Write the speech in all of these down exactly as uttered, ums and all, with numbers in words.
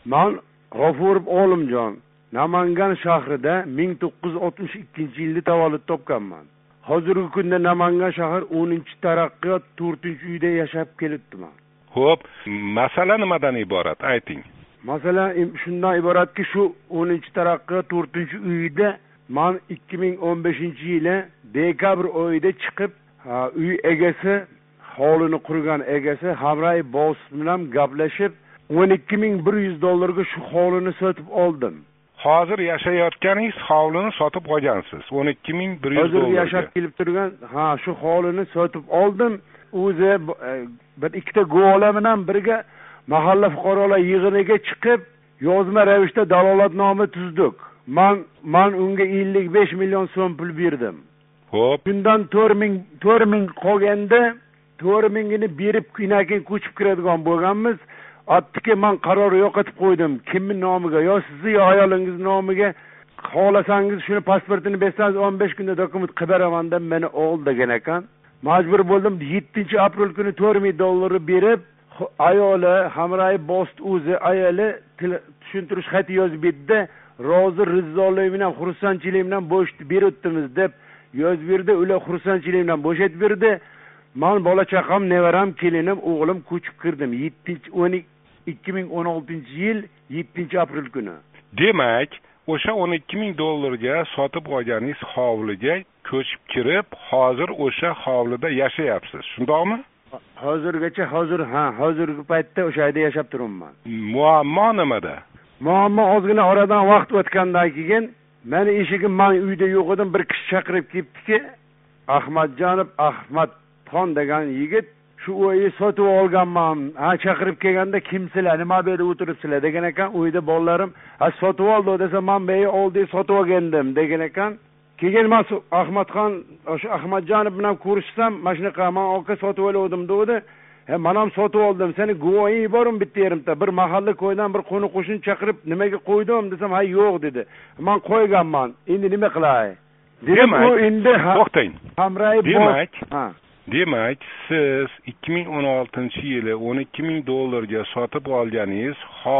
Men G'ofurov Olimjon Namangan shahrida ming to'qqiz yuz oltmish ikkinchi yilda tavallud topganman. Hozirgi kunda Namangan shahar o'ninchi taraqqiyot to'rtinchi uyda yashab kelibdiman. Xo'p, masala nimadan iborat? Ayting. Masala shundan iboratki, shu o'ninchi taraqqiyot to'rtinchi uyda men ikki ming o'n beshinchi yili dekabr oyida chiqib, uy egasi, hovlini qurgan egasi Hamray Boss bilan gaplashib, o'n ikki ming bir yuz dollarga shu hovlini sotib oldim. Hozir yashayotganingiz hovlini sotib olgansiz. o'n ikki ming bir yuz dollarga. Hozir yashab kelib turgan, ha, shu hovlini sotib oldim. O'zi bir ikkita guvohlar bilan birga mahalla fuqarolar yig'iniga chiqib, yozma ravishda dalolatnoma tuzdik. Men men unga ellik besh million so'm pul berdim. Xo'p. Bundan to'rt ming to'rt ming qolganda to'rt mingini berib keyin ko'chib kiradigan bo'lganmiz. Attiki men qaror yo'qotib qo'ydim. Kimning nomiga, yo sizni yo ayolingiz nomiga xohlasangiz shuni pasportini bersangiz o'n besh kunda dokument qilib beraman deb meni o'g'il degan ekan. Majbur bo'ldim. yettinchi aprel kuni to'rt ming dollar berib, ayoli Hamray Bost o'zi ayoli tushuntirish xati yozib berdi. Rozi rizolik bilan xursandchilik bilan bo'shni beribdimiz deb yozib berdi. Ular xursandchilik bilan bo'shatib berdi. Men bola chaqam, nevaram, kelinim, o'g'lim ko'chib kirdim. yettinchi ikki ming o'n oltinchi yil yettinchi aprel kuni. Demak, o'sha o'n ikki ming dollarga sotib olganingiz hovliga ko'chib kirib, hozir o'sha hovlida yashayapsiz. Shundaqmi? Hozirgacha hozir, ha, hozirgi paytda o'sha yerda yashab turibman. Muammo nimada? Muammo ozgina oradan vaqt o'tgandan keyin meni eshigim, men uyda yo'q edim, bir kishi chaqirib kelibdiki, Ahmadjonov Ahmadxon degan yigit shu uyni sotib olganman. Ha, chaqirib kelganda kimsizlar, nima bu yerda o'tiribsizlar degan ekan. Uyda bolalarim, ha, sotib oldi desa, men bu yerni oldi sotib olgandim degan ekan. Keyin men Ahmadxon, o'sha Ahmadjonov bilan ko'rishsam, mana shunaqa men aka sotib oldim dedi. He, men ham sotib oldim. Seni guvohing borim bitta yerimda. Bir mahalla ko'ydan bir qo'ni qo'shni chaqirib, nimaga qo'ydim desam, ha, yo'q dedi. Men qo'yganman. Endi nima qilay? Demak, u endi to'xtang. Hamray demak, ha. Demak, siz ikki ming o'n oltinchi yili o'n ikki ming dollarga sotib olganingiz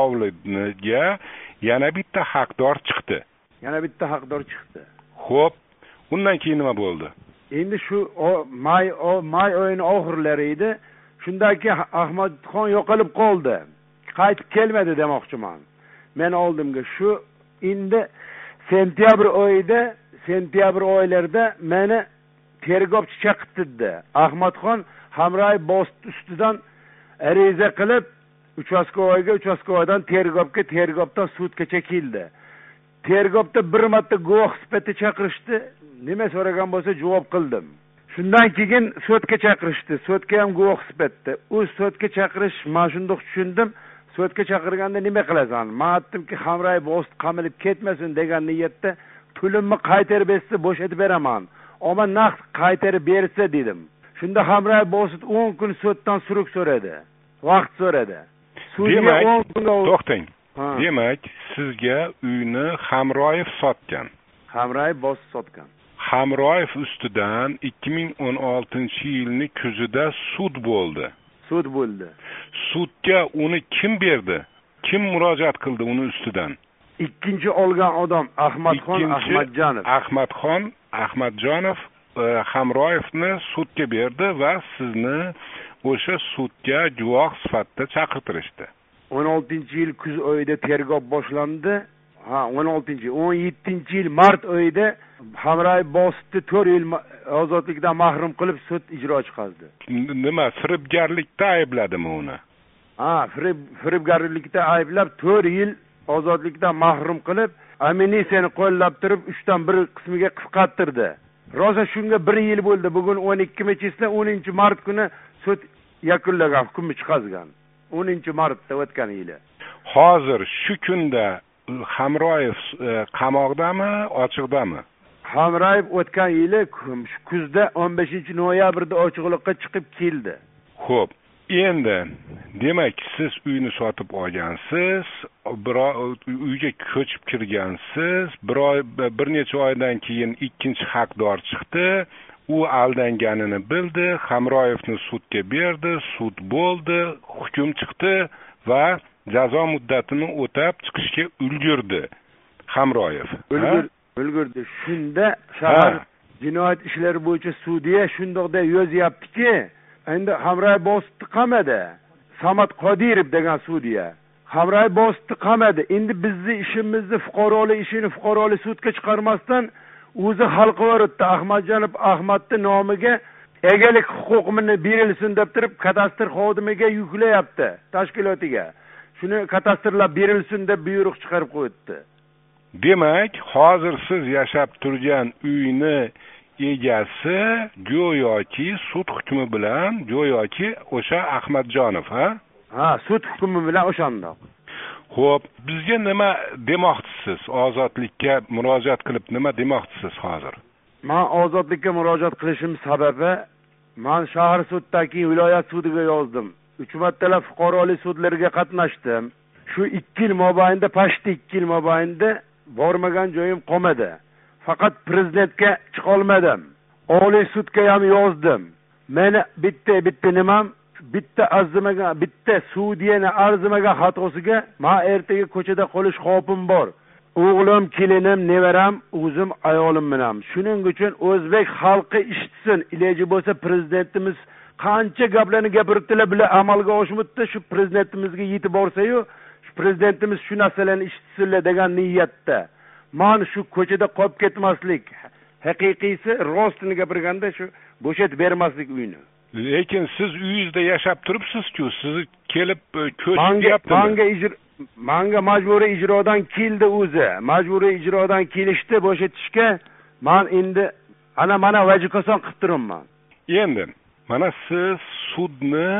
hovliga yana bitta haqdor chiqdi. Yana bitta haqdor chiqdi. Xo'p, undan keyin nima bo'ldi? Endi shu may may oyining oxirlari edi. Shundaki Ahmadxon yo'qolib qoldi. Qaytib kelmadi demoqchiman. Men oldimga shu endi sentyabr oyida, sentyabr oylarida meni tergovchi chaqirdi. Ahmadxon Hamray Bost ustidan ariza qilib, uchastkovoyga, uchastkovoydan tergovga, tergovdan sudgacha keldi. Tergovda bir marta guvoh sifatida chaqirishdi. Nima so'ragan bo'lsa javob qildim. Shundan keyin sudga chaqirishdi. Sudga ham guvoh sifatida. U sudga chaqirish, men shundoq tushundim. Sudga chaqirganda nima qilasan? Men aytdimki, Hamray Bost qamalib ketmasin degan niyatda pulimni qaytarib bersa bo'shatib beraman. Ama naqd qaytarib bersa dedim. Shunda Hamray Bost o'n kun suddan suruk so'radi. Vaqt so'radi. Demak, to'xtang. Demak, sizga uyni Hamroyev sotgan. Hamray Bost sotgan. Hamroyev ustidan ikki ming o'n oltinchi yilning kuzida sud bo'ldi. Sud bo'ldi. Sudga uni kim berdi? Kim murojaat qildi uni ustidan? Ikkinchi olgan odam Ahmadxon Ahmadjonov. Ahmadxon Ahmadjonov Hamroyevni sudga berdi va sizni o'sha sudga guvoh sifatida chaqirtirishdi. o'n oltinchi yil kuz oyida tergov boshlandi. Ha, o'n oltinchi, o'n yettinchi yil mart oyida Hamray Bostni to'rt yil ozodlikdan mahrum qilib sud ijro chiqardi. Nima, firibgarlikda aybladimi uni? Ha, firibgarlikda ayblab to'rt yil ozodlikdan mahrum qilib, amnistiyani qo'llab turib uchdan bir qismiga qisqartirdi. Rosa shunga bir yil bo'ldi. Bugun o'n ikkinchi o'ninchi mart kuni sud yakunlagan, hukmni chiqargan. o'ninchi martda o'tgan yili. Hozir shu kunda Hamroyev qamoqdami, ochiqdami? Hamroyev o'tgan yili kuzda o'n beshinchi noyabrda ochiqlikka chiqib keldi. Xo'p, endi demak siz uyni sotib olgansiz, uyga ko'chib kirgansiz, bir oy bir necha oydan keyin ikkinchi haqdor chiqdi. U aldanganini bildi, Hamroyevni sudga berdi, sud bo'ldi, hukm chiqdi va jazo muddatini o'tab chiqishga ulgurdi Hamroyev. Ulgur, ulgurdi. Shunda shahar jinoyat ishlari bo'yicha sudya shundoqda yozyaptiki, endi Hamroyev bositni qamadi. Samad Qodirov degan sudya. Hamroyev bositni qamadi. Endi bizni ishimizni, fuqarolik ishini fuqarolik sudga chiqarmasdan o'zi hal qilaverdi. Ahmadjonov Ahmadning nomiga egalik huquqini berilsin deb turib kadastr xodimiga yuklayapti tashkilotiga. Shuni kadastrlab berilsin deb buyruq chiqarib qo'ydi. Demak, hozir siz yashab turgan uyni egasi go'yoki sud hukmi bilan go'yoki o'sha Ahmadjonov, ha? Ha, sud hukmi bilan o'shandoq. Xo'p, bizga nima demoqchisiz? Ozodlikka murojaat qilib nima demoqchisiz hozir? Men ozodlikka murojaat qilishim sababi, men shahar suddagi viloyat sudiga yozdim. uch martalab fuqarolik sudlariga qatnashdim. Shu ikki yil mobaynida, pashti ikki yil mobaynida bormagan joyim qolmadi. Faqat prezidentga chiqa olmadim. Oliy sudga ham yozdim. Meni bitta bitta nimam, bitta arzimaga, bitta sudyani arzimaga xatosiga men ertaga ko'chada qolish xavfim bor. O'g'lim, kelinim, nevaram, o'zim, ayolim bilan. Shuning uchun o'zbek xalqi eshitsin. Iloji bo'lsa prezidentimiz qancha gaplarni gapiribdilar, bular amalga oshmadi. Shu prezidentimizga yetib borsa-yu, shu prezidentimiz shu narsalarni eshitsinlar degan niyatda. Men shu ko'chada qolib ketmaslik, haqiqiysi rostini gapirganda shu bo'shat bermaslik uyni. Lekin siz uyingizda yashab turibsiz-ku, sizni kelib ko'chib deyapti. Menga ijro menga majburiy ijrodan keldi o'zi. Majburiy ijrodan kelishdi bo'shatishga. Men endi ana mana vajikoson qilib turibman. Endi mana siz sudni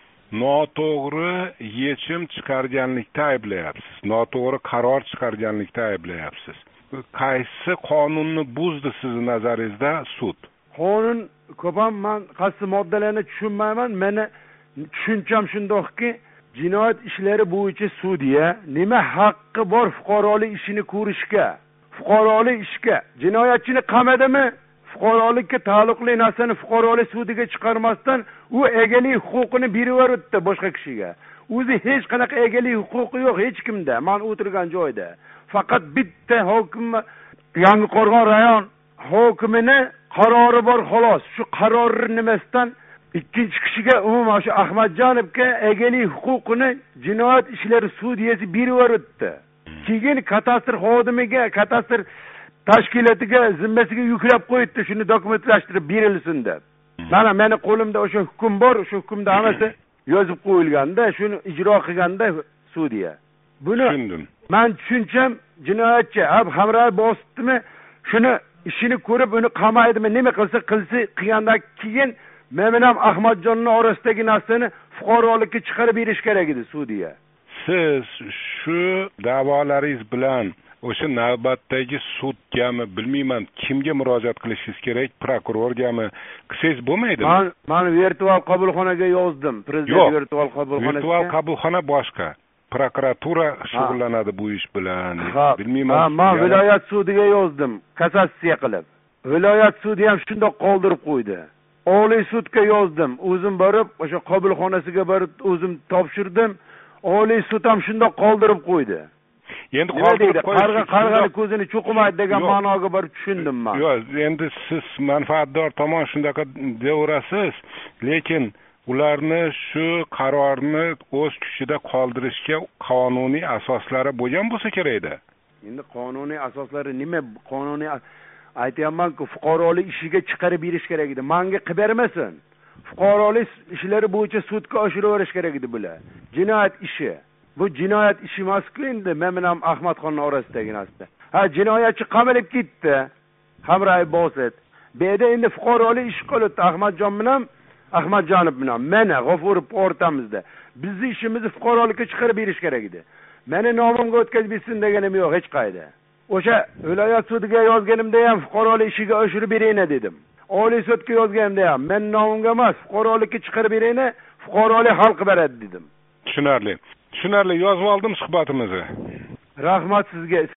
noto'g'ri yechim chiqarganlikda ayblayapsiz. Noto'g'ri qaror chiqarganlikda ayblayapsiz. Qaysi qonunni buzdi sizning nazaringizda sud? Qonun ko'pam men qaysi moddalarni tushunmayman. Meni tushuncham shundoqki, jinoyat ishlari bo'yicha sudya nima haqqi bor fuqarolik ishini ko'rishga, fuqarolik ishga, jinoyatchini qamadimi, fuqarolikka taalluqli narsani fuqarolik sudiga chiqarmasdan u egalik huquqini beraverdi boshqa kishiga. O'zi hech qanaqa egalik huquqi yo'q hech kimda. Men o'tirgan joyda faqat bitta hokim, Yangiqo'rg'on rayon hokimini qarori bor xolos. Shu qarori nimasidan ikkinchi kishiga umuman shu Ahmadjonovga egalik huquqini jinoyat ishlari sudyasi beraverdi. Keyin kadastr xodimiga, kadastr tashkilotiga zimmasiga yuklab qo'ydi, shuni dokumentlashtirib berilsin deb. Mana meni qo'limda o'sha hukm bor, o'sha hukmda hammasi yozib qo'yilganda, shuni ijro qilganda sudya. Buni tushundim. Men tushuncham jinoyatchi ab Hamroyev bositdimi, shuni ishini ko'rib uni qamaydimi, nima qilsa qilsa qilgandan keyin men bilan Ahmadjonning orasidagi narsani fuqarolikka chiqarib berish kerak edi sudya. Siz shu da'volaringiz bilan o'sha navbatdagi sudgami, bilmayman, kimga murojaat qilishingiz kerak, prokurorgami qilsangiz bo'lmaydimi? Men men virtual qabulxonaga yozdim. Prezident virtual qabulxonasiga. Virtual qabulxona boshqa. Prokuratura shug'ullanadi bu ish bilan. Bilmayman. Ha, men viloyat sudiga yozdim, kassatsiya qilib. Viloyat sudi ham shundoq qoldirib qo'ydi. Oliy sudga yozdim. O'zim borib, o'sha qabulxonasiga borib o'zim topshirdim. Oliy sud ham shundoq qoldirib qo'ydi. Endi qoldirib qo'yish, qarg'a qarg'ani ko'zini cho'qimaydi degan ma'noga borib tushundim men. Yo'q, endi siz manfaatdor tomon shunaqa deyaverasiz, lekin ularni shu qarorni o'z kuchida qoldirishga qonuniy asoslari bo'lgan bo'lsa kerak-da. Endi qonuniy asoslari nima? Qonuniy aytayapman-ku, fuqarolik ishiga chiqarib berish kerak edi. Menga qilib bermasin. Fuqarolik ishlari bo'yicha sudga oshiraverish kerak edi bular. Jinoyat ishi. Bu jinoyat ishi emas-ku endi men bilan Ahmadxonning orasidagi narsa. Ha, jinoyatchi qamalib ketdi. Hamroyev bosit. Bu yerda endi fuqarolik ish qildi Ahmadjon bilan, Ahmadjonov bilan. Mana G'ofurov o'rtamizda. Bizning ishimizni fuqarolikka chiqarib berish kerak edi. Meni nomimga o'tkazib bersin deganim yo'q hech qayda. O'sha viloyat sudiga yozganimda ham fuqarolik ishiga oshirib berayna dedim. Oliy sudga yozganimda ham men nomimga emas, fuqarolikka chiqarib berayna, fuqarolik hal qilib beradi dedim. Tushunarli. Tushunarli, yozib oldim suhbatimizni. Rahmat sizga.